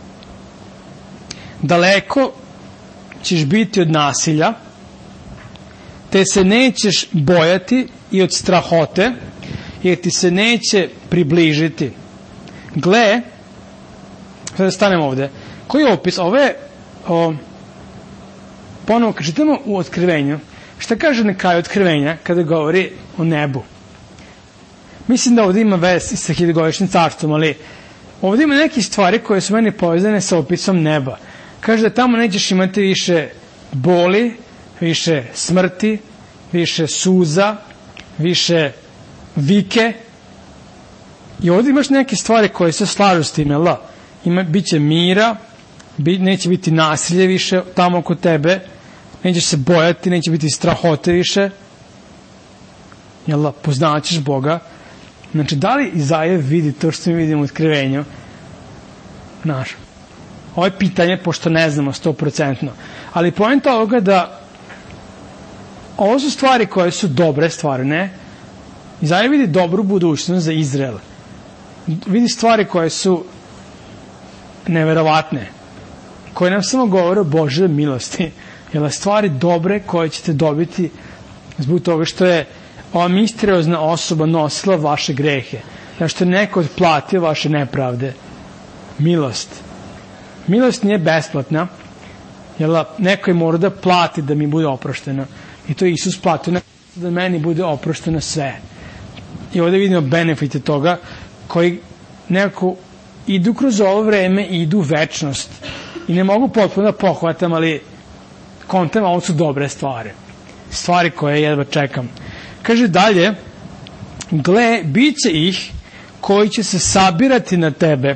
daleko ćeš biti od nasilja, te se nećeš bojati i od strahote, jer ti se neće približiti. Gle, sada da stanemo ovde, koji je opis? Ovo je, o, ponovo, kad čitamo u Otkrivenju, šta kaže na kraju Otkrivenja kada govori o nebu? Mislim da ovde ima vez sa hiljadugodišnjim carstvom, ali ovde ima neke stvari koje su meni povezane sa opisom neba. Kaže da tamo nećeš imati više boli, više smrti, više suza, više vike. I ovdje imaš neke stvari koje se slažu s tim, jel da? Ima, bit će mira, bi, neće biti nasilje više tamo oko tebe, nećeš se bojati, neće biti strahote više, jel da? Poznaćeš Boga. Znači, da li Izaija vidi to što mi vidimo u Otkrivenju? Znaš, ovo je pitanje, pošto ne znamo sto procentno. Ali poenta ovoga je da ovo su stvari koje su dobre stvari, ne? Izaija vidi dobru budućnost za Izrael. Vidi stvari koje su neverovatne, koje nam samo govore o Božoj milosti. Jel, stvari dobre koje ćete dobiti zbog toga što je ova misteriozna osoba nosila vaše grehe. Znači što je neko otplatio vaše nepravde. Milost. Milost nije besplatna. Jel, neko je mora da plati da mi bude oprošteno. I to je Isus platio da meni bude oprošteno sve. I ovdje vidimo benefite toga koji nekako idu kroz ovo vreme i idu u večnost. I ne mogu potpuno da pohvatam, ali kontam, ovo su dobre stvari. Stvari koje jedva čekam. Kaže dalje, gle, bit će ih koji će se sabirati na tebe,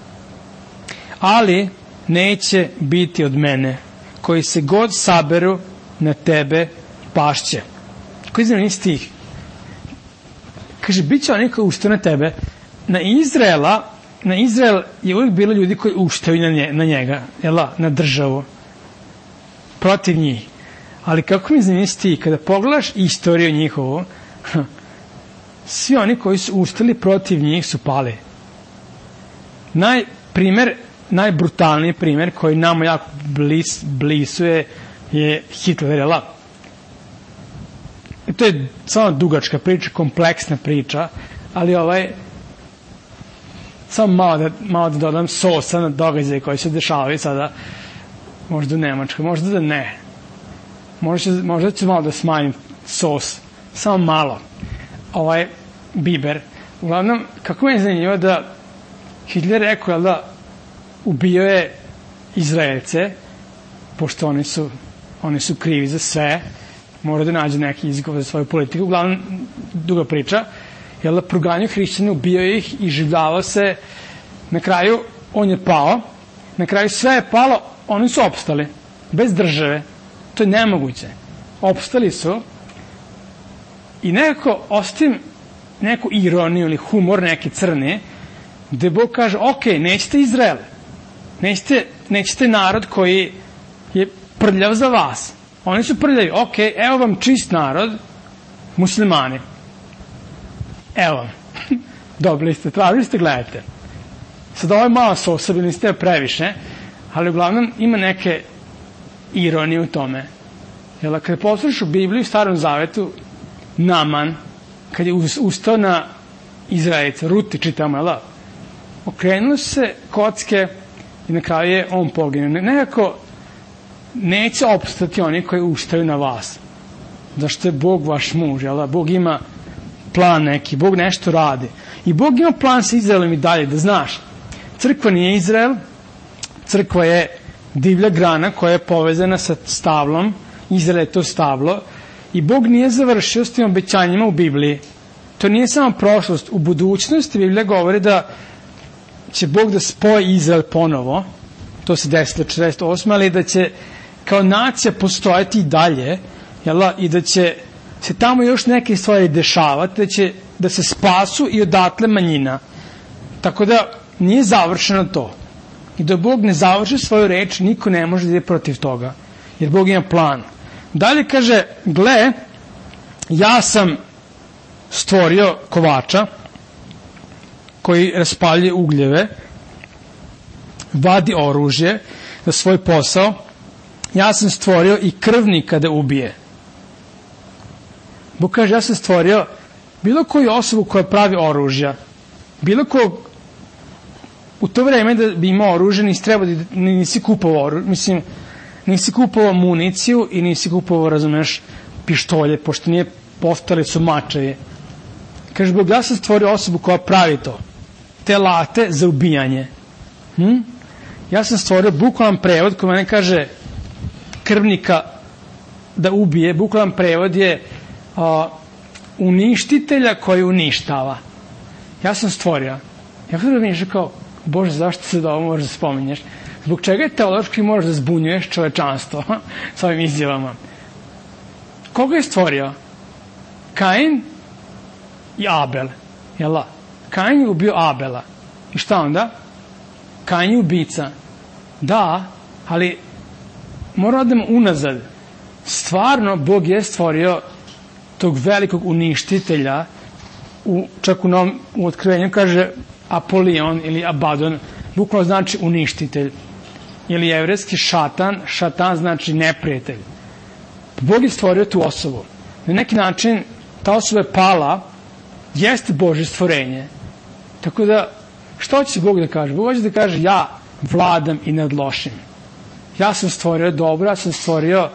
ali neće biti od mene. Koji se god saberu na tebe, pašće. Koji zanimljiv stih. Kaže, bit će oni koji ustaju na tebe. Na Izraela, na Izrael je uvijek bilo ljudi koji ustaju na, nje, na njega, jela, na državu, protiv njih. Ali kako mi zanimljiv stih, kada pogledaš istoriju njihovu, svi oni koji su ustali protiv njih su pali. Naj, primer, najbrutalniji primer koji nama jako blis, blisuje je Hitler, jela. I to je samo dugačka priča, kompleksna priča, ali ovaj, samo malo da, malo da dodam sosa na događaje koji se dešavaju sada, možda u Nemačkoj, možda da ne. Možda, možda ću malo da smanjim sos, samo malo. Ovaj biber. Uglavnom, kako mi je zanimljivo da Hitler rekao, jel da, ubio je Izraelce, pošto oni su, oni su krivi za sve, mora da nađe neki izgovor za svoju politiku. Uglavnom, duga priča, jer da proganjao hrišćana, ubio ih i življavao se. Na kraju, on je pao. Na kraju sve je palo, oni su opstali. Bez države. To je nemoguće. Opstali su i nekako ostavim neku ironiju ili humor neki crni, gde Bog kaže, ok, nećete Izrael. Nećete, nećete narod koji je prljav za vas. Oni su prljavi. Ok, evo vam čist narod, muslimani. Evo vam. Dobili ste, tražili ste, gledajte. Sad ovo je malo sosa, niste previše, ali uglavnom ima neke ironije u tome. Jer kada poslušaš u Bibliju, u Starom Zavetu, Naman, kad je ustao na Izraelica, Ruti čitamo, jel da? Okrenuo se kocke i na kraju je on poginuo. Nekako neće opstati oni koji ustaju na vas. Zašto je Bog vaš muž, jel da? Bog ima plan neki, Bog nešto radi. I Bog ima plan sa Izraelom i dalje, da znaš. Crkva nije Izrael, crkva je divlja grana koja je povezana sa stablom, Izrael je to stablo, i Bog nije završio s tim obećanjima u Bibliji. To nije samo prošlost. U budućnosti Biblija govori da će Bog da spoji Izrael ponovo, to se desilo četrdeset osme ali da će kao nacija postojati i dalje, jel, i da će se tamo još neke stvari dešavati, da će da se spasu i odatle manjina. Tako da nije završeno to. I da Bog ne završi svoju reč, niko ne može da ide protiv toga. Jer Bog ima plan. Dalje kaže, gle, ja sam stvorio kovača koji raspaljuje ugljeve, vadi oružje za svoj posao. Ja sam stvorio i krvnika da ubije. Bog kaže, ja sam stvorio bilo koju osobu koja pravi oružja, bilo ko u to vreme da bi imao oružje, nisi trebao da nisi kupovao oružje, mislim, nisi kupovao municiju i nisi kupovao, razumeš, pištolje, pošto nije postali su mačeje. Kaže, Bog, ja sam stvorio osobu koja pravi to, te late za ubijanje. Hm? Ja sam stvorio bukvalan prevod koji mene kaže krvnika da ubije. Bukvalan prevod je a, uništitelja koji uništava. Ja sam stvorio. Ja kada mi je kao, Bože, zašto se da ovo možeš da spominješ? Zbog čega je teološki možeš da zbunjuješ čovečanstvo s ovim izjavama? Koga je stvorio? Kain i Abel. Jel' Kain je ubio Abela. I šta onda? Kain je ubica. Da, ali moramo da unazad. Stvarno, Bog je stvorio tog velikog uništitelja, u, čak u, novom, u otkrivenju kaže Apolion ili Abadon, bukvalno znači uništitelj. Ili jevrejski šatan, šatan znači neprijatelj. Bog je stvorio tu osobu. Na neki način ta osoba je pala, jeste Božje stvorenje. Tako da, što će Bog da kaže? Bog hoće da kaže, ja vladam i nad lošim. Ja sam stvorio dobro, ja sam stvorio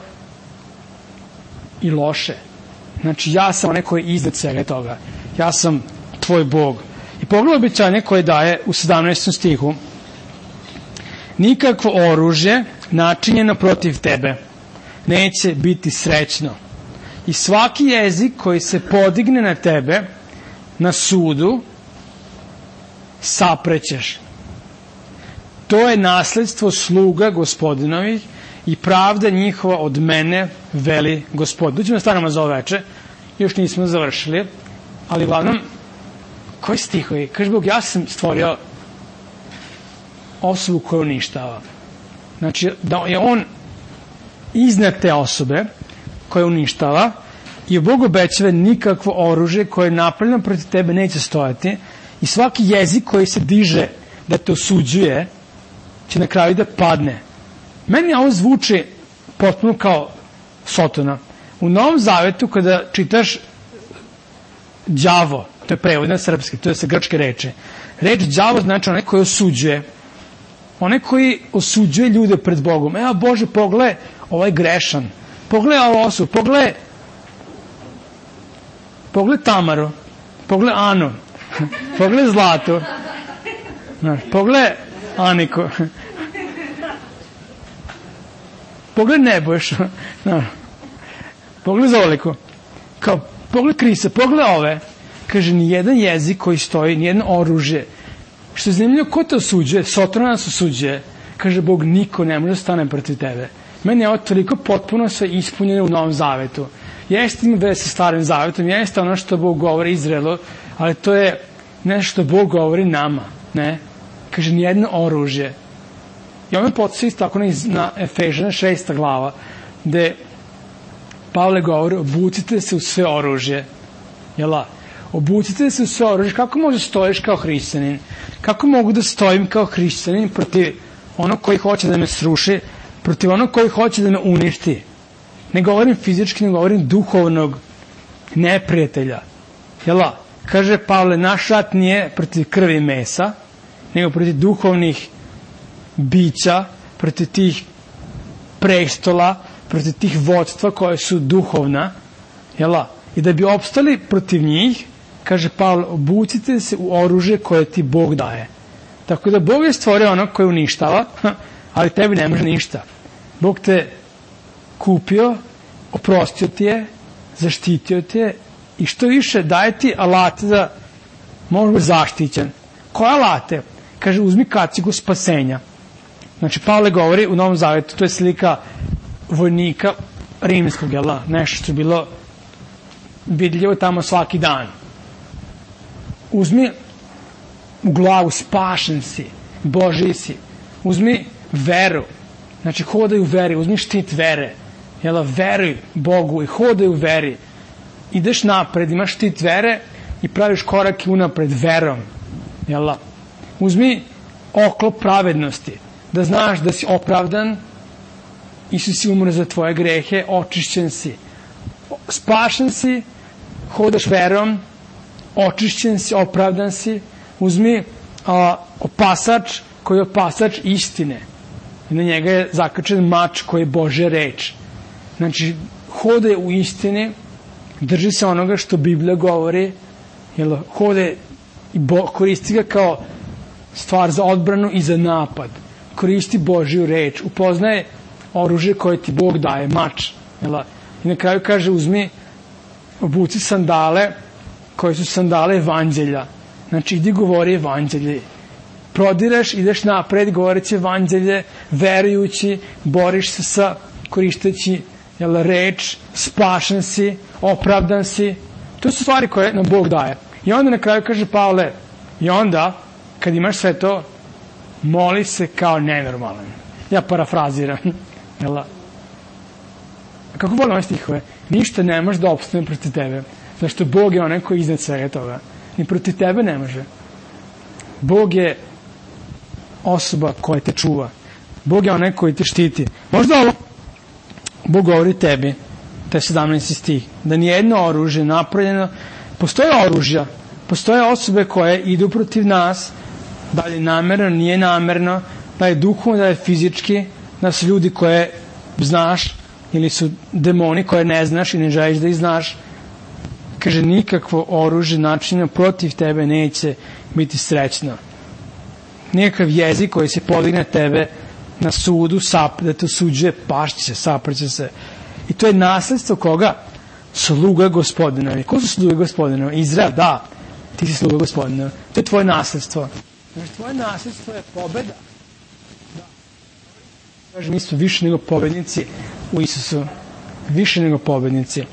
i loše. Znači, ja sam onaj koji je iznad svega toga. Ja sam tvoj Bog. I pogledaj obećanje koje daje u sedamnaestom stihu. Nikakvo oružje načinjeno protiv tebe neće biti srećno. I svaki jezik koji se podigne na tebe na sudu saprećeš. To je nasledstvo sluga gospodinovih i pravda njihova od mene veli Gospod. Dođemo stanemo za ovo veče, još nismo završili, ali uglavnom, koji stihovi? Kaže Bog, ja sam stvorio osobu koju uništava. Znači, da je on iznad te osobe koja uništava i Bog obećava nikakvo oružje koje je napravljeno protiv tebe neće stojati i svaki jezik koji se diže da te osuđuje će na kraju da padne. Meni ovo zvuči potpuno kao Sotona. U Novom Zavetu kada čitaš đavo, to je prevod na srpski, to je sa grčke reči. Reč đavo znači onaj koji osuđuje. Onaj koji osuđuje ljude pred Bogom. Evo Bože, pogledaj, ovaj grešan. Pogledaj ovo osobu, pogledaj pogledaj Tamaru, pogledaj Anu, pogledaj Zlatu, pogledaj Aniku. pogled Nebojša, no, pogled Zoliku, kao, pogled Krisa, pogled ove, kaže, nijedan jezik koji stoji, nijedno oružje, što je zanimljivo, ko te osuđuje? Sotona nas osuđuje, kaže, Bog, niko ne može da stane protiv tebe. Meni je ovo toliko potpuno sve ispunjeno u Novom Zavetu. Jeste ima veze sa Starim Zavetom, jeste ono što Bog govori Izraelu, ali to je nešto što Bog govori nama, ne? Kaže, nijedno oružje. I ovo me podsjeti tako na Efežana šesta glava, gde Pavle govori, obucite se u sve oružje. Jela? Obucite se u sve oružje. Kako može stojiš kao hrišćanin? Kako mogu da stojim kao hrišćanin protiv onog koji hoće da me sruši, protiv onog koji hoće da me uništi? Ne govorim fizički, ne govorim duhovnog neprijatelja. Jela? Kaže Pavle, naš rat nije protiv krvi i mesa, nego protiv duhovnih bića, protiv tih prestola, protiv tih vodstva koje su duhovna. Jela? I da bi opstali protiv njih, kaže Pavle, obucite se u oružje koje ti Bog daje. Tako da Bog je stvorio ono koje uništava, ali tebi ne može ništa. Bog te kupio, oprostio ti je, zaštitio ti je i što više daje ti alate da možeš biti zaštićen. Koje alate? Kaže, uzmi kacigu spasenja. Znači, Pavle govori u Novom Zavetu, to je slika vojnika rimskog, jel da? Nešto što je bilo vidljivo tamo svaki dan. Uzmi u glavu, spašen si, Božiji si. Uzmi veru, znači hodaj u veri, uzmi štit vere, jel da? Veruj Bogu i hodaj u veri. Ideš napred, imaš štit vere i praviš korake unapred verom, jel da? Uzmi oklop pravednosti, da znaš da si opravdan, Isus je umro za tvoje grehe, očišćen si, spašen si, hodaš verom, očišćen si, opravdan si. Uzmi a, opasač koji je opasač istine i na njega je zakačen mač koji je Božja reč. Znači, hodaj u istini, drži se onoga što Biblija govori, jel, hodaj i bo, koristi ga kao stvar za odbranu i za napad. Koristi Božju reč, upoznaje oružje koje ti Bog daje, mač. Jel? I na kraju kaže, uzmi, obuci sandale, koje su sandale evanđelja. Znači, idi govori evanđelje. Prodiraš, ideš napred, govoreći evanđelje, verujući, boriš se sa, koristeći, jel, reč, spašen si, opravdan si. To su stvari koje nam Bog daje. I onda na kraju kaže Pavle, i onda, kad imaš sve to, moli se kao nenormalan. Ja parafraziram. Jel? Kako volim ove stihove? Ništa ne može da opstane protiv tebe. Zašto Bog je onaj koji je iznad svega toga. Ni protiv tebe ne može. Bog je osoba koja te čuva. Bog je onaj koji te štiti. Možda ovo Bog govori tebi, to je sedamnaesti stih, da nijedno oružje napravljeno, postoje oružja, postoje osobe koje idu protiv nas, da li namerno, nije namerno, da je duhovno, da je fizički, da su ljudi koje znaš ili su demoni koje ne znaš i ne želiš da ih znaš. Kaže, nikakvo oružje načinjeno protiv tebe neće biti srećno. Nikakav jezik koji se podigne tebe na sudu, sap, da te osuđuje, pašće, saprće se. I to je nasledstvo koga? Sluga Gospodinovi. Ko su sluge Gospodinovi? Izrael, da. Ti si sluga Gospodinovi. To je tvoje nasledstvo. Znači, tvoje nasledstvo je pobeda. Da. Kaže, mi smo više nego pobednici u Isusu. Više nego pobednici.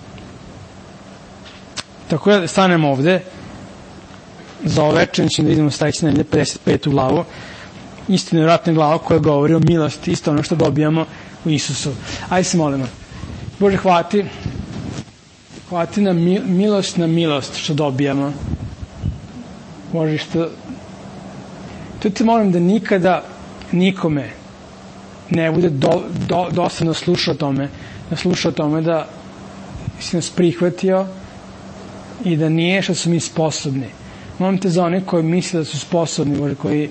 Tako da stanemo ovde za ove večer, ćemo da idemo staviti na pedeset petu glavu. Istina je vratna glava koja govori o milosti, isto ono što dobijamo u Isusu. Ajde se molimo. Bože, hvati, hvati na milost na milost što dobijamo. Bože, što... Tu te molim da nikada nikome ne bude do, do, dosadno slušao tome, da slušao tome da si nas prihvatio i da nije što su mi sposobni. Molim te za one koji misle da su sposobni, Bože, koji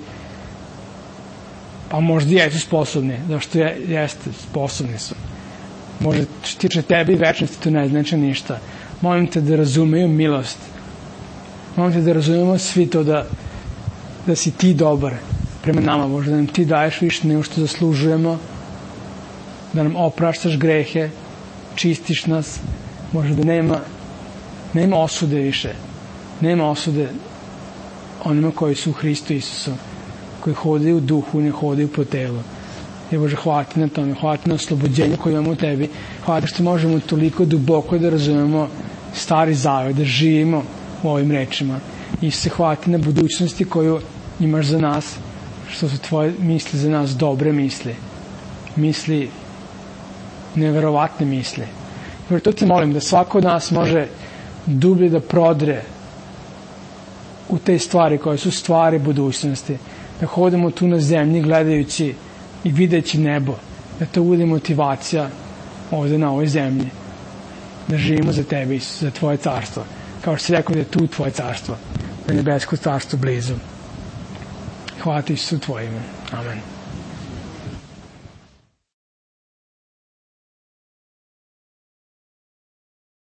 pa možda jesu sposobni, zašto je, jeste, sposobni su. Možda što tiče tebe i večnosti to ne znači ništa. Molim te da razumeju milost. Molim te da razumemo svi to da, da si ti dobar prema nama, Bože, da nam ti daješ više nego što zaslužujemo, da nam opraštaš grehe, čistiš nas, možda da nema, nema osude više, nema osude onima koji su u Hristu Isusu, koji hodaju u duhu, ne hodaju po telu. I Bože, hvala ti na tome, hvala ti na oslobođenju koje imamo u tebi, hvala ti što možemo toliko duboko da razumemo stari zavet, da živimo u ovim rečima. I se hvala ti na budućnosti koju imaš za nas, što su tvoje misli za nas dobre misli, misli, neverovatne misli. I to te molim da svako od nas može dublje da prodre u te stvari koje su stvari budućnosti, da hodamo tu na zemlji gledajući i videći nebo, da to bude motivacija ovde na ovoj zemlji, da živimo za tebe, Isus, za tvoje carstvo, kao što si rekao da je tu tvoje carstvo, da je nebesko carstvo blizu. Hvala ti, Isus, u tvoje ime. Amen.